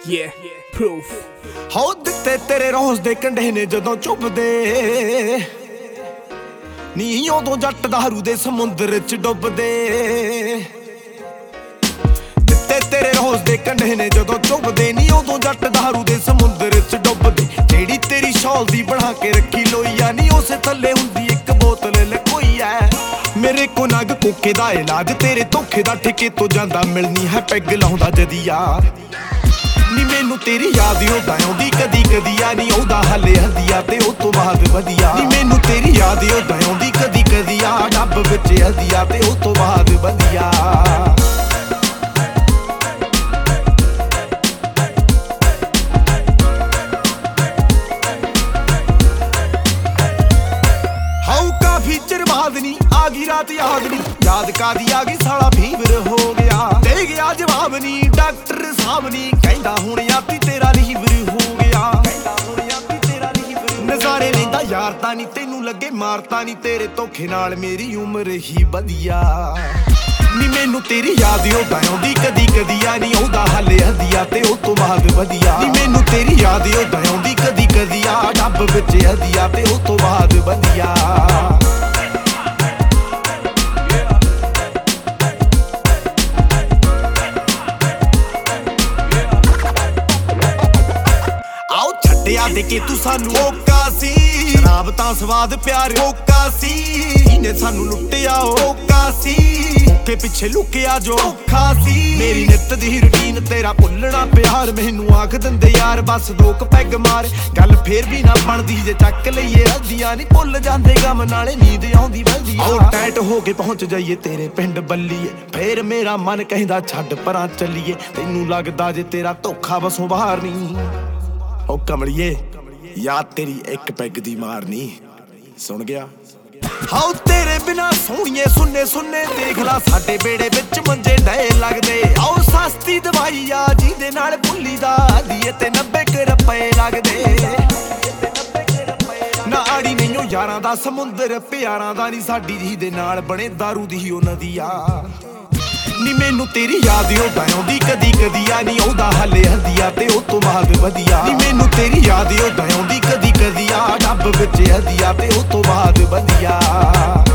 Yeah, proof. ਹੋ ਦਿੱਤੇ ਤੇਰੇ ਰੋਜ਼ ਦੇ ਕੰਢੇ ਨੇ ਜਦੋਂ ਚੁੱਭਦੇ ਨੀ ਉਦੋਂ ਜੱਟ ਦਾਰੂ ਦੇ ਸਮੁੰਦਰ ਚ ਡੁੱਬਦੇ ਦਿੱਤੇ ਤੇਰੇ ਰੋਜ਼ ਦੇ ਕੰਢੇ ਨੇ ਜਦੋਂ ਚੁੱਭਦੇ ਨੀ ਉਦੋਂ ਜੱਟ ਦਾਰੂ ਦੇ ਸਮੁੰਦਰ ਚ ਡੁੱਬਦੇ ਜਿਹੜੀ ਤੇਰੀ ਸ਼ੌਲ ਦੀ ਬਣਾ ਕੇ ਰੱਖੀ ਲੋਈਆ ਨੀ ਉਸੇ ਥੱਲੇ ਹੁੰਦੀ ਇੱਕ ਬੋਤਲ ਲਕੋਈ ਐ ਮੇਰੇ ਕੋ ਨਗ ਕੋਕੇ ਦਾ ਇਲਾਜ ਤੇਰੇ ਧੋਖੇ ਦਾ ਠੇਕੇ ਤੋਂ ਜਾਂਦਾ ਮਿਲਣੀ ਹੈ ਪੈਗ ਲਾਉਂਦਾ ਜਦੀਆ ਨੀ ਮੈਨੂੰ ਤੇਰੀ ਯਾਦ ਉਦਾਂ ਆਉਂਦੀ ਕਦੀ ਕਦੀ ਆ ਨੀ ਆਉਂਦਾ ਹਲੇ ਹਦੀਆ ਤੇ ਉਹ ਤੋਂ ਬਾਅਦ ਵਧੀਆ ਨੀ ਮੈਨੂੰ ਤੇਰੀ ਯਾਦ ਉਦਾਂ ਆਉਂਦੀ ਕਦੀ ਕਦੀ ਆ ਡੱਬ ਵਿੱਚ ਹਦੀਆ ਤੇ ਉਹ ਤੋਂ ਬਾਅਦ ਵਧੀਆ ਹਾਉ ਕਾਫੀ ਚਿਰ ਬਾਅਦ ਨੀ ਆ ਗਈ ਰਾਤ ਯਾਦ ਨੀ ਯਾਦ ਕਾਦੀ ਆ ਗਈ ਸਾਲਾ ਫੀਵਰ ਹੋ ਗਿਆ ਦੇ ਗਿਆ ਜਵਾਬ ਨੀ ਡਾਕਟਰ ਸਾਹਿਬ ਨੀ ਕਹਿੰਦਾ ਹੁਣ ਆਤੀ ਤੇਰਾ ਲੀਵਰ ਹੋ ਗਿਆ ਨਜ਼ਾਰੇ ਲੈਂਦਾ ਯਾਰ ਤਾਂ ਨੀ ਤੈਨੂੰ ਲੱਗੇ ਮਾਰਤਾ ਨੀ ਤੇਰੇ ਧੋਖੇ ਨਾਲ ਮੇਰੀ ਉਮਰ ਹੀ ਵਧੀਆ ਨੀ ਮੈਨੂੰ ਤੇਰੀ ਯਾਦ ਉਦਾਂ ਆਉਂਦੀ ਕਦੀ ਕਦੀ ਆ ਨੀ ਆਉਂਦਾ ਹਲੇ ਹਦੀਆ ਤੇ ਉਹ ਤੋਂ ਬਾਅਦ ਵਧੀਆ ਨੀ ਮੈਨੂੰ ਤੇਰੀ ਯਾਦ ਉਦਾਂ ਆਉਂਦੀ ਕਦੀ ਕਦੀ ਆ ਡੱਬ ਵਿੱਚ ਹਦੀਆ ਤੇ ਉਹ ਤੋਂ ਬਾਅਦ ਵਧੀਆ ਛੱਡਿਆ ਦੇ ਕੇ ਤੂੰ ਸਾਨੂੰ ਓਕਾ ਸੀ ਸ਼ਰਾਬ ਤਾਂ ਸਵਾਦ ਪਿਆਰ ਓਕਾ ਸੀ ਇਹਨੇ ਸਾਨੂੰ ਲੁੱਟਿਆ ਓਕਾ ਸੀ ਤੇ ਪਿੱਛੇ ਲੁਕਿਆ ਜੋ ਔਖਾ ਸੀ ਮੇਰੀ ਨਿੱਤ ਦੀ ਰੁਟੀਨ ਤੇਰਾ ਭੁੱਲਣਾ ਪਿਆਰ ਮੈਨੂੰ ਆਖ ਦਿੰਦੇ ਯਾਰ ਬਸ ਦੋ ਕੁ ਪੈਗ ਮਾਰ ਗੱਲ ਫੇਰ ਵੀ ਨਾ ਬਣਦੀ ਜੇ ਚੱਕ ਲਈਏ ਹੱਦੀਆਂ ਨਹੀਂ ਭੁੱਲ ਜਾਂਦੇ ਗਮ ਨਾਲੇ ਨੀਂਦ ਆਉਂਦੀ ਬਲਦੀ ਉਹ ਟੈਟ ਹੋ ਕੇ ਪਹੁੰਚ ਜਾਈਏ ਤੇਰੇ ਪਿੰਡ ਬੱਲੀਏ ਫੇਰ ਮੇਰਾ ਮਨ ਕਹਿੰਦਾ ਛੱਡ ਪਰਾਂ ਚੱਲੀਏ ਤੈਨੂੰ ਲੱਗਦਾ ਜੇ ਤੇਰਾ ਧੋਖਾ ਬਸੋਂ ਬਾਹਰ ਨਹੀਂ ਓ ਕਮਲੀਏ ਯਾਦ ਤੇਰੀ ਇੱਕ ਪੈਗ ਦੀ ਮਾਰਨੀ ਸੁਣ ਗਿਆ ਹਾਉ ਤੇਰੇ ਬਿਨਾ ਸੋਹਣੀਏ ਸੁੰਨੇ ਸੁੰਨੇ ਦੇਖ ਲਾ ਸਾਡੇ ਬੇੜੇ ਵਿੱਚ ਮੰਜੇ ਡਏ ਲੱਗਦੇ ਆਓ ਸਸਤੀ ਦਵਾਈ ਆ ਜਿਹਦੇ ਨਾਲ ਭੁੱਲੀ ਦਾ ਦੀਏ ਤੇ 90 ਰੁਪਏ ਲੱਗਦੇ ਨਾ ਆੜੀ ਨਹੀਂ ਉਹ ਯਾਰਾਂ ਦਾ ਸਮੁੰਦਰ ਪਿਆਰਾਂ ਦਾ ਨਹੀਂ ਸਾਡੀ ਜੀ ਦੇ ਨਾਲ ਬਣੇ ਦਾਰੂ ਦੀ ਉਹ ਨਦੀ ਆ ਨੀ ਮੈਨੂੰ ਤੇਰੀ ਯਾਦ ਉਦਾਂ ਆਉਂਦੀ ਕਦੀ ਕਦੀ ਆ ਨੀ ਆਉਂਦਾ ਹਲੇ ਹਦੀਆ ਤੇ ਉਹ ਤੋਂ ਬਾਅਦ ਵਧੀਆ ਨੀ ਮੈਨੂੰ ਤੇਰੀ ਯਾਦ ਉਦਾਂ ਆਉਂਦੀ ਕਦੀ ਕਦੀ ਆ ਡੱਬ ਵਿੱਚ ਹਦੀਆ ਤੇ ਉਹ ਤੋਂ ਬਾਅਦ ਵਧੀਆ